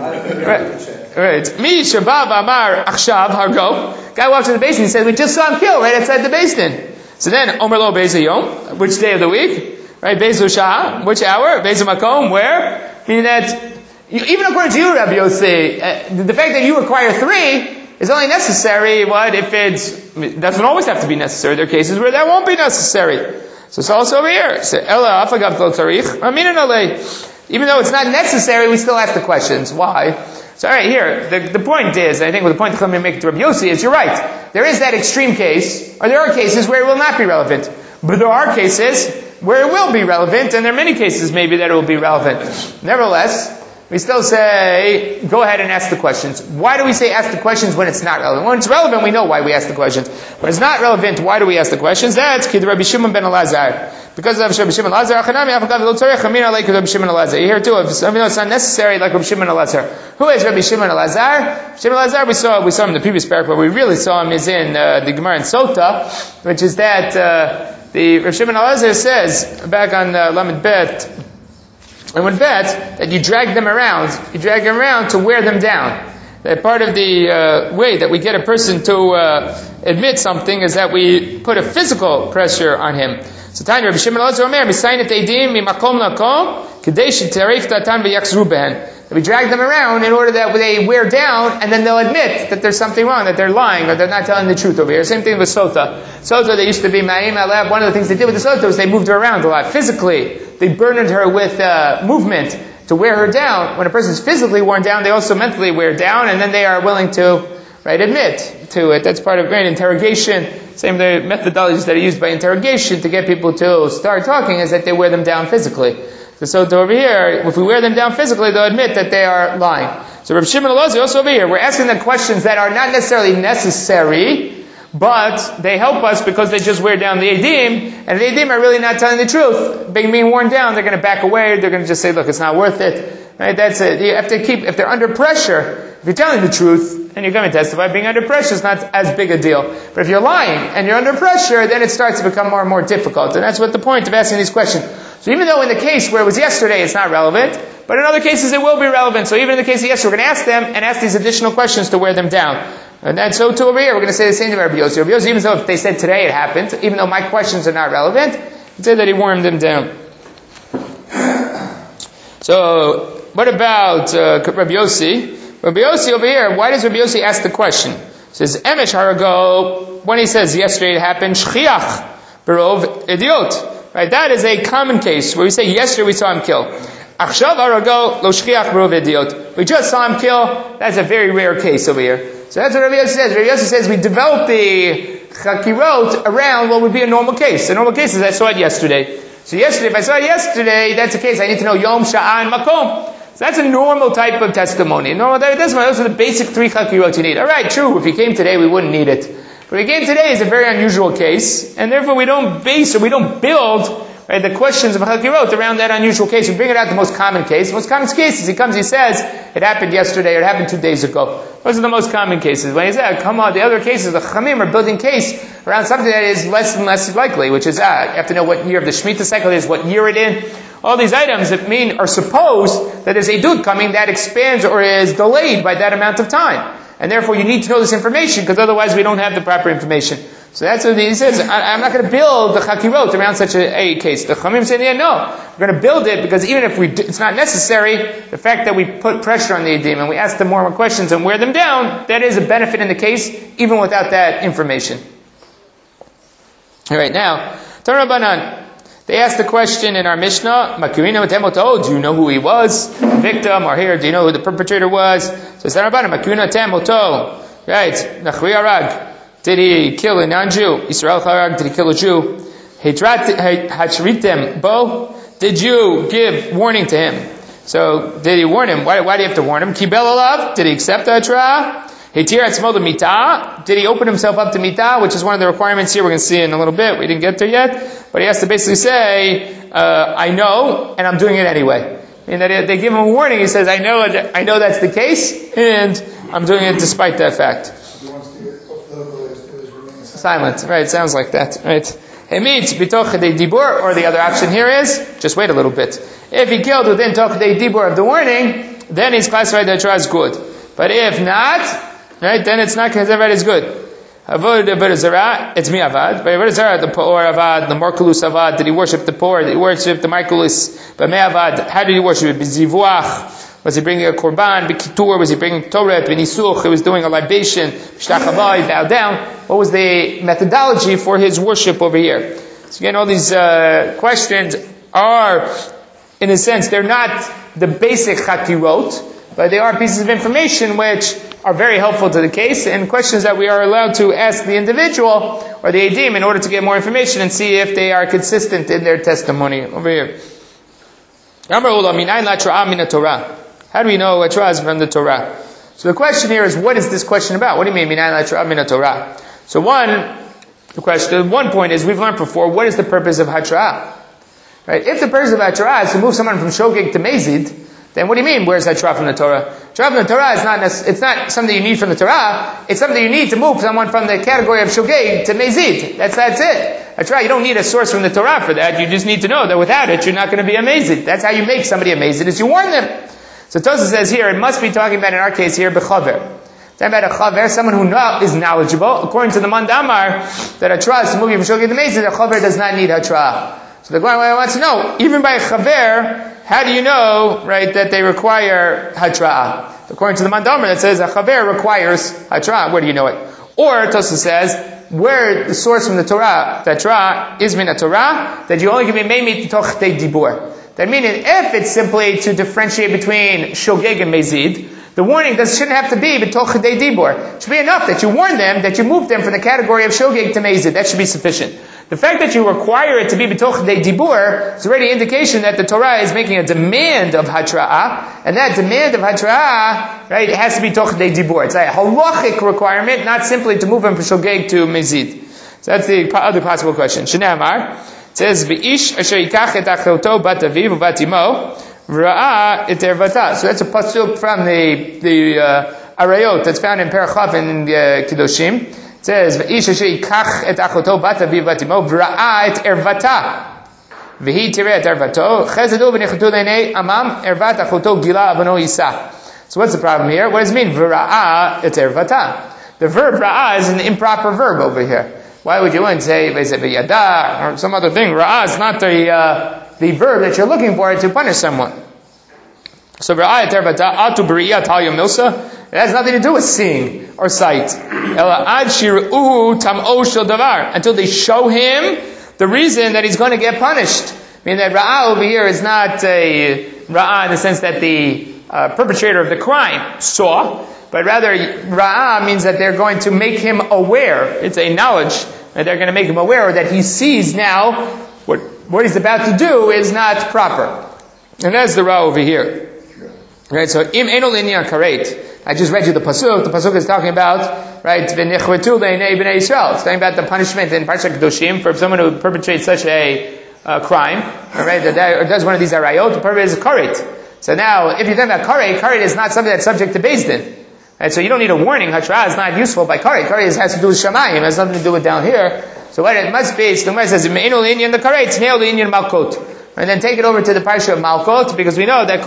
Right. Mi Shabab Amar Achshav Hargo. Guy walks in the basement and says, we just saw him kill right outside the basin. So then, Omerlo Be'ez Yom, which day of the week? Right, Be'ez Shah, which hour? Be'ez Makom, where? Meaning that, even according to you, Rabbi Yossi, the fact that you require 3 is only necessary, doesn't always have to be necessary. There are cases where that won't be necessary. So it's also over here. So, Ella Afagav Kol Tzarich, Aminan Alei. Even though it's not necessary, we still ask the questions. Why? So, alright, here, the point is, I think what the point to make to Rabbi Yossi is, you're right. There is that extreme case, or there are cases where it will not be relevant. But there are cases where it will be relevant, and there are many cases maybe that it will be relevant. Nevertheless, we still say, go ahead and ask the questions. Why do we say ask the questions when it's not relevant? When it's relevant, we know why we ask the questions. When it's not relevant, why do we ask the questions? That's Kid Rabbi Shimon ben Elazar. Because of Rabbi Shimon Elazar, Rabbi Shimon Elazar. You hear too, if something it's not necessary, like Rabbi Shimon Elazar. Who is Rabbi Shimon Elazar? Shimon Elazar, we saw him in the previous paragraph, but we really saw him is in the Gemara in Sota, which is that the Rabbi Shimon Elazar says, back on Lamed Bet, and with that you drag them around to wear them down. That part of the way that we get a person to admit something is that we put a physical pressure on him. So Tanya Rabbi Shimon Elazar Omer, Misaynet Eidim mimakom lakom, kedei shetarif datan v'yaksru behen. We drag them around in order that they wear down, and then they'll admit that there's something wrong, that they're lying, or they're not telling the truth over here. Same thing with Sota. Sota, they used to be Ma'im Aleb. One of the things they did with the Sota was they moved her around a lot. Physically, they burdened her with movement to wear her down. When a person's physically worn down, they also mentally wear down, and then they are willing to, admit to it. That's part of interrogation. Same the methodologies that are used by interrogation to get people to start talking is that they wear them down physically. So over here, if we wear them down physically, they'll admit that they are lying. So Rabbi Shimon Elazar also over here, we're asking them questions that are not necessarily necessary, but they help us because they just wear down the Eidim, and the Eidim are really not telling the truth. Being worn down, they're going to back away, they're going to just say, look, it's not worth it. Right? That's it. You have to if they're under pressure, if you're telling the truth, and you're going to testify, being under pressure is not as big a deal. But if you're lying, and you're under pressure, then it starts to become more and more difficult. And that's what the point of asking these questions. So even though in the case where it was yesterday, it's not relevant, but in other cases it will be relevant. So even in the case of yesterday, we're going to ask them, and ask these additional questions to wear them down. And that's so too over here, we're going to say the same to Rabbi Yossi. Rabbi Yossi, even though if they said today it happened, even though my questions are not relevant, he said that he warmed them down. So, what about Rabbi Yossi? Rabbi Yossi over here, why does Rabbi Yossi ask the question? He says, Emesh harago, when he says yesterday it happened, shchiach, berov idiot. Right, that is a common case where we say yesterday we saw him kill. Achshav harago, lo shchiach, berov idiot. We just saw him kill, that's a very rare case over here. So that's what Rabbi Yossi says. Rabbi Yossi says we develop the chakirot around what would be a normal case. The normal case is I saw it yesterday. So yesterday, if I saw it yesterday, that's a case I need to know Yom, Sha'ah, and Makom. So that's a normal type of testimony. Normal type of testimony, those are the basic 3 chakirot you need. Alright, true, if he came today, we wouldn't need it. But if he came today is a very unusual case, and therefore we don't build the questions of chakirot around that unusual case. We bring it out the most common case. The most common case is he comes, he says, it happened yesterday, or it happened 2 days ago. Those are the most common cases. When he says, come on, the other cases, the Chachamim are building case around something that is less and less likely, which is, you have to know what year of the Shemitah cycle is, what year it in. All these items that are supposed that there's a dud coming that expands or is delayed by that amount of time. And therefore you need to know this information, because otherwise we don't have the proper information. So that's what he says. I'm not going to build the chakirot around such a case. The Chachamim say, yeah, no. We're going to build it, because even if it's not necessary, the fact that we put pressure on the edim and we ask them more questions and wear them down, that is a benefit in the case, even without that information. Alright, now, Tarabanan. They asked the question in our Mishnah, Makirina Temoto, do you know who he was? The victim, or here, do you know who the perpetrator was? So Tarabanan, Makirina Temoto. Right, Nachri Arag. Did he kill a non-Jew? Yisrael Charag, did he kill a Jew? Hachritem Bo, did you give warning to him? So, did he warn him? Why do you have to warn him? Kibel Alav, did he accept the Hatra? Hetir Atzmo the Mitah, did he open himself up to Mitah, which is one of the requirements here, we're going to see in a little bit, we didn't get there yet, but he has to basically say, I know, and I'm doing it anyway. I mean, that they give him a warning, he says, I know that's the case, and I'm doing it despite that fact. Silent, right, sounds like that, right. It means bitoch chedei dibur, or the other option here is, just wait a little bit. If he killed within toch chedei dibur of the warning, then he's classified that Torah is good. But if not, right, then it's not considered as good. Avodah Zarah, it's mi avad. But Avodah Zarah, the poor avad, the Markulus avad, did he worship the poor? Did he worship the Markulus? But me avad, how did he worship it? B'zivuach. Was he bringing a korban? B'kitur, was he bringing Torah? B'nisuch, he was doing a libation. B'shtachava, he bowed down. What was the methodology for his worship over here? So again, all these questions are, in a sense, they're not the basic chakirot, but they are pieces of information which are very helpful to the case, and questions that we are allowed to ask the individual or the edim in order to get more information and see if they are consistent in their testimony. Over here. How do we know what Torah is from the Torah? So the question here is, what is this question about? What do you mean, Minayin La'Torah Min Torah? So one point is, we've learned before, what is the purpose of Hatra'ah? Right? If the purpose of Hatra'ah is to move someone from Shogeg to Mezid, then what do you mean, where's Hatra'ah from the Torah? Torah from the Torah it's not something you need from the Torah, it's something you need to move someone from the category of Shogeg to Mezid. That's it. Hatra'ah, you don't need a source from the Torah for that, you just need to know that without it, you're not going to be a Mezid. That's how you make somebody a Mezid, is you warn them. So Tosafos says here, it must be talking about, in our case here, B'chaver. Talking about a chaver, someone who is knowledgeable. According to the Mandamar, that Hatra'ah is to move you from Shogeg to Mezid, a chaver does not need Hatra'ah. So the Gemara wants to know, even by a chaver, how do you know, right, that they require Hatra'ah? According to the Mandamar, that says a chaver requires Hatra'ah. Where do you know it? Or Tosafos says, where the source from the Torah, that Torah is min Torah, that you only can be made toch chedei dibur. That meaning, if it's simply to differentiate between Shogeg and Mezid, the warning shouldn't have to be b'toch chedei dibur. It should be enough that you warn them, that you move them from the category of Shogeg to Mezid. That should be sufficient. The fact that you require it to be b'toch chedei dibur is already an indication that the Torah is making a demand of Hatra'ah, and that demand of Hatra'ah, right, it has to be toch chedei dibur. It's a halachic requirement, not simply to move them from Shogeg to Mezid. So that's the other possible question. Shnei Amar. It says, V'ish asher yikach et achoto bat aviv ubat imo ra'a et ervata. So that's a pasuk from the Arayot that's found in Parachav in Kedoshim. It says, V'ish asher yikach et achoto bat aviv ubat imo ra'a et ervata. V'hi tireh et ervato. Chezedu v'nichatu le'nei amam ervat achoto gila avano yisa. So what's the problem here? What does it mean? V'ra'a et ervata. The verb ra'a is an improper verb over here. Why would you want to say v'yada or some other thing? Ra'ah is not the verb that you're looking for to punish someone. So ra'ah tervata atu b'riyat halyom milsa. It has nothing to do with seeing or sight. Ela ad shir'u tam'o shel davar, until they show him the reason that he's going to get punished. I mean that ra'ah over here is not a ra'ah in the sense that the perpetrator of the crime saw, but rather ra'ah means that they're going to make him aware. It's a knowledge that they're going to make him aware that he sees now what he's about to do is not proper. And that's the ra'ah over here. Right, so im eno linyan karet. I just read you the pasuk. The pasuk is talking about, right, v'nichvetu le'nei b'nei Yisrael. It's talking about the punishment in Parshat Kedoshim for someone who perpetrates such a crime, right, or does one of these arayot. The purpose is karet. So now, if you're talking about karet is not something that's subject to Beis Din. Right, so you don't need a warning. Hatra is not useful by karet. Karet has to do with shamayim. It has nothing to do with down here. So what it must be, so the Gemara says, im eno linyan the karet, snail linyan malkot. And then take it over to the parsha of Malkot, because we know that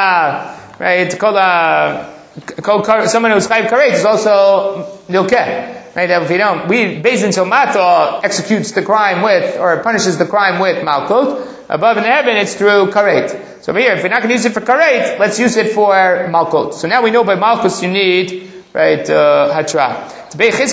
someone who's chayv karet is also nilkeh. Right? That if you don't, Beis Din Somato executes the crime with, or punishes the crime with Malkot. Above in heaven, it's through karet. So here, if you're not going to use it for karet, let's use it for Malkot. So now we know by Malkot you need, right, hatra. We have a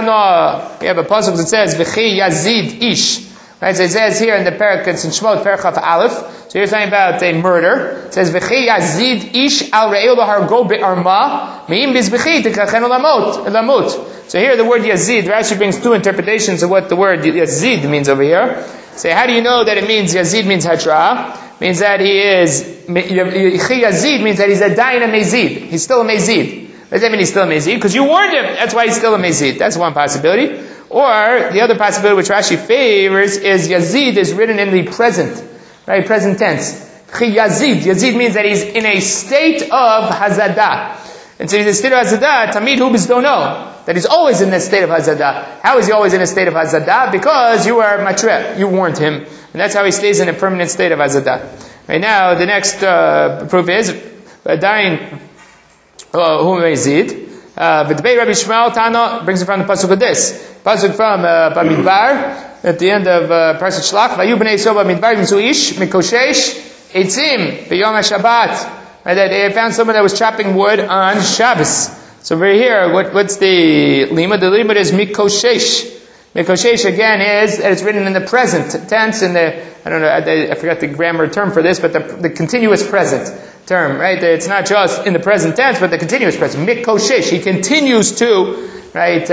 pasuk that says, V'chi yazid ish. Right, so it says here in the parak, it's in Shemot, Perachaf Aleph. So here's talking about a murder. It says, V'chi yazid ish al re'il hargo be'arma, me'im bizb'chi tekachenu lamot. So here the word yazid, Rashi brings two interpretations of what the word yazid means over here. So how do you know that it means yazid means hatra? Means that he is, yazid means that he's a dayan mezid. He's still a mezid. What does that mean he's still a mezid? Because you warned him. That's why he's still a mezid. That's one possibility. Or the other possibility which Rashi favors is yazid is written in the present, right? Present tense. Yazid. Yazid means that he's in a state of hazadah. And so he's in a state of hazadah. Tamid hu bizdono. That he's always in this state of hazadah. How is he always in a state of hazadah? Because you are matre. You warned him. And that's how he stays in a permanent state of hazadah. Right now, the next proof is Dain hu mezid. V'dbei Rabbi Shmuel Tana brings it from the pasuk of this. Pasuk from Bamidbar at the end of Parashat Shlach. Vayu b'nei Yisrael Bamidbar yimtzu ish mikoshesh eitzim b'yom HaShabbat. Right, that they found someone that was chopping wood on Shabbos. So over here, what's the limud? The limud is mikoshesh. Mikoshesh again is, it's written in the present tense in the, I forgot the grammar term for this, but the continuous present term, right? It's not just in the present tense, but the continuous present. Mikoshesh. He continues to, right,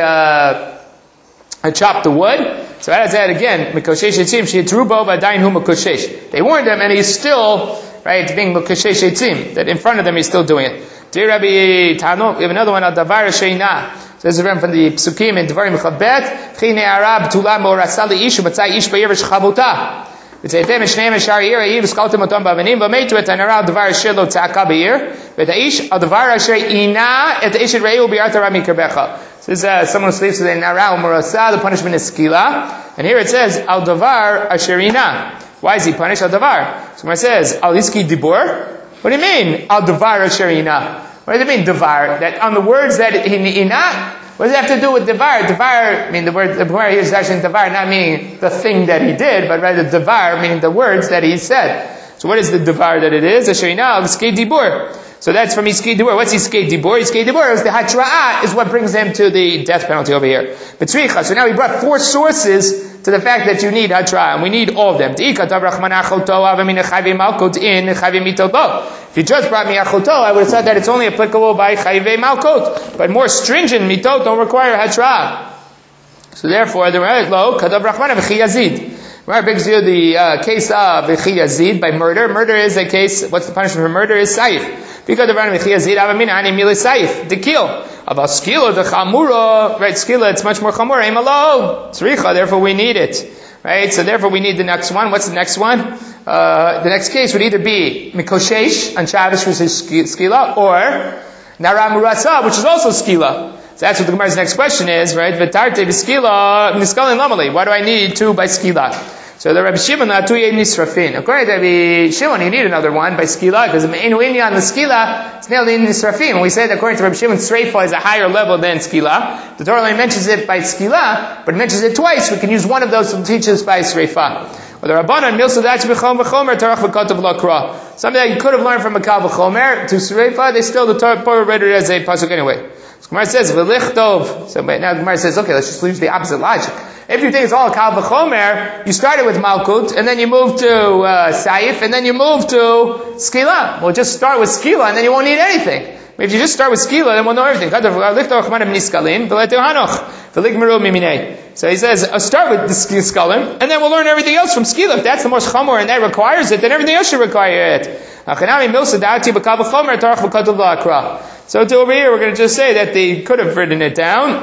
chop the wood. So as that again, mikoshesh etzim, she'etrubo v'adayin hu mikoshesh. They warned him, and he's still, right, being mikoshesh etzim. That in front of them, he's still doing it. Dear Rabbi Tano, we have another one, Al-Davar Sheina. So this is from the Psukim in Devarim Chabet. Chine Arab Tula Morasa Ish Umatzai Ish Ba'ir V'Shchavuta. V'tzeitem Shneim Eshar Yir Ayiv V'Skaltem Otam Ba'avanim V'Meitu Et Anara Davar Asher Lo Tzaka Ba'ir V'Taish Al-Davar Asher Ina Et Ish Et Re'u B'Yarta Rami Kerbecha. So this is someone who sleeps with an Nara Morasa. The punishment is Skila. And here it says Al-Davar Asher Ina. Why is he punished? Al-Davar. So it says Al-Iski Dibur. What do you mean? Al-Davar Asher Ina. What does it mean, Davar? That on the words that Ina, what does it have to do with Davar? Davar, I mean the word here is actually Davar, not meaning the thing that he did, but rather Davar, meaning the words that he said. So what is the Davar that it is? Asher Ina Iskei Dibur. So that's from Iskei Dibur. What's Iskei Dibur? Iskei Dibur is the Hatra'ah, is what brings him to the death penalty over here. Betzricha. So now we brought four sources to the fact that you need Hatra'ah, and we need all of them. If you just brought me Achoto, I would have said that it's only applicable by Chayvei Malkot. But more stringent mitot don't require Hatra'ah. So therefore, the Ra'et Lo, Kadav Rachmana V'chi Yazid. Right, brings you the case of V'chi Yazid by murder. Murder is a case, what's the punishment for murder? Is Saif. Because of V'chi Yazid, Avamina, Ani Mili Saif, the kill. About Skila, the Chamura, right, Skila, it's much more Chamura, Imalo, Tzricha, therefore we need it. Right, so therefore we need the next one. What's the next one? The next case would either be Mikoshesh, on Shabbos, which is Skila, or Nara Murasa, which is also Skila. So that's what the Gemara's next question is, right? V'tarte v'skila, niskalin lamali. Why do I need two by skila? So the Rabbi Shimon, atuye nisrafin. According to Rabbi Shimon, you need another one by skila, because me'enu inyan the skila, it's nailed in nisrafin. We say that according to Rabbi Shimon, sreifa is a higher level than skila. The Torah only mentions it by skila, but it mentions it twice. We can use one of those to teach us by sreifa. Or the Rabbanan, milsadach b'chom v'chomer, tarach v'kotav l'kra. Something that you could have learned from a kal v'chomer to sreifa, they still, the Torah read it as a pasuk anyway. So Gemara says, V'lichtov. So now Gemara says, okay, let's just use the opposite logic. If you think it's all Kal V'chomer, you started with Malkut, and then you move to Saif, and then you move to Skila. Well, just start with Skila, and then you won't need anything. If you just start with Skila, then we'll know everything. So he says, start with the Skalim, and then we'll learn everything else from Skila. If that's the most Chamor and that requires it, then everything else should require it. So to over here, we're going to just say that they could have written it down.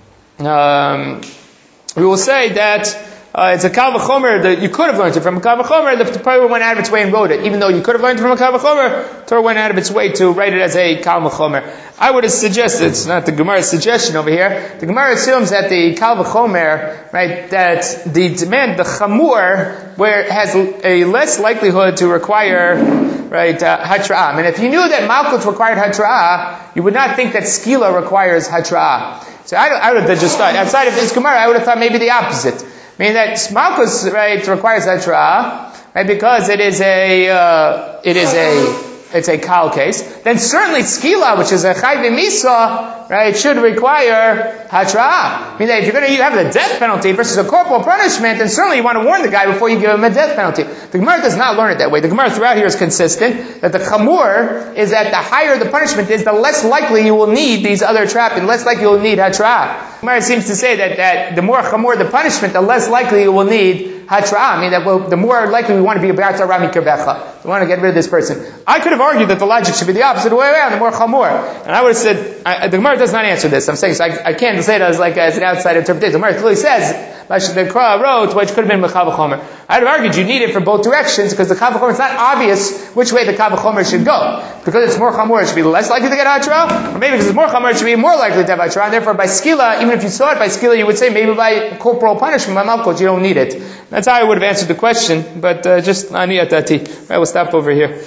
We will say that it's a Kal V'chomer that you could have learned it from a Kal V'chomer. The Torah went out of its way and wrote it. Even though you could have learned it from a Kal V'chomer, Torah went out of its way to write it as a Kal V'chomer. I would have suggested, it's not the Gemara's suggestion over here, the Gemara assumes that the Kal V'chomer, right, that the Chamur, where it has a less likelihood to require, right, Hatra'ah. And if you knew that Malkut required Hatra'ah, you would not think that Skila requires Hatra'ah. So I would have just thought, outside of this Gemara, I would have thought maybe the opposite. Meaning that Malkus, right, requires Hatra'ah, right, because it's a Kal case. Then certainly Skila, which is a Chai V'Misa, right, should require Hatra'ah. Meaning that if you're going to have the death penalty versus a corporal punishment, then certainly you want to warn the guy before you give him a death penalty. The Gemara does not learn it that way. The Gemara throughout here is consistent, that the Chamur is that the higher the punishment is, the less likely you will need these other trappings, less likely you will need Hatra'ah. The Gemara seems to say that the more Chamur the punishment, the less likely you will need Hatra'ah. I mean that the more likely we want to be about to Rami Kirbecha. We want to get rid of this person. I could have argued that the logic should be the opposite way around, the more Chamur. And I would have said, the Gemara does not answer this. I'm saying, so I can't say it as an outside interpretation. The Gemara clearly says, the Kra wrote, which could have been Kal V'chomer. I'd have argued you need it for both directions, because the Kal V'chomer, it's not obvious which way the Kal V'chomer should go. Because it's more Chamur, it should be less likely to get Hatra'ah, or maybe because it's more Chamur, it should be more likely to have Hatra'ah. And therefore, by Skila, even if you saw it by Skila, you would say maybe by corporal punishment, by Malkut, you don't need it. That's how I would have answered the question, but just Aniyatati. Right, we'll stop over here.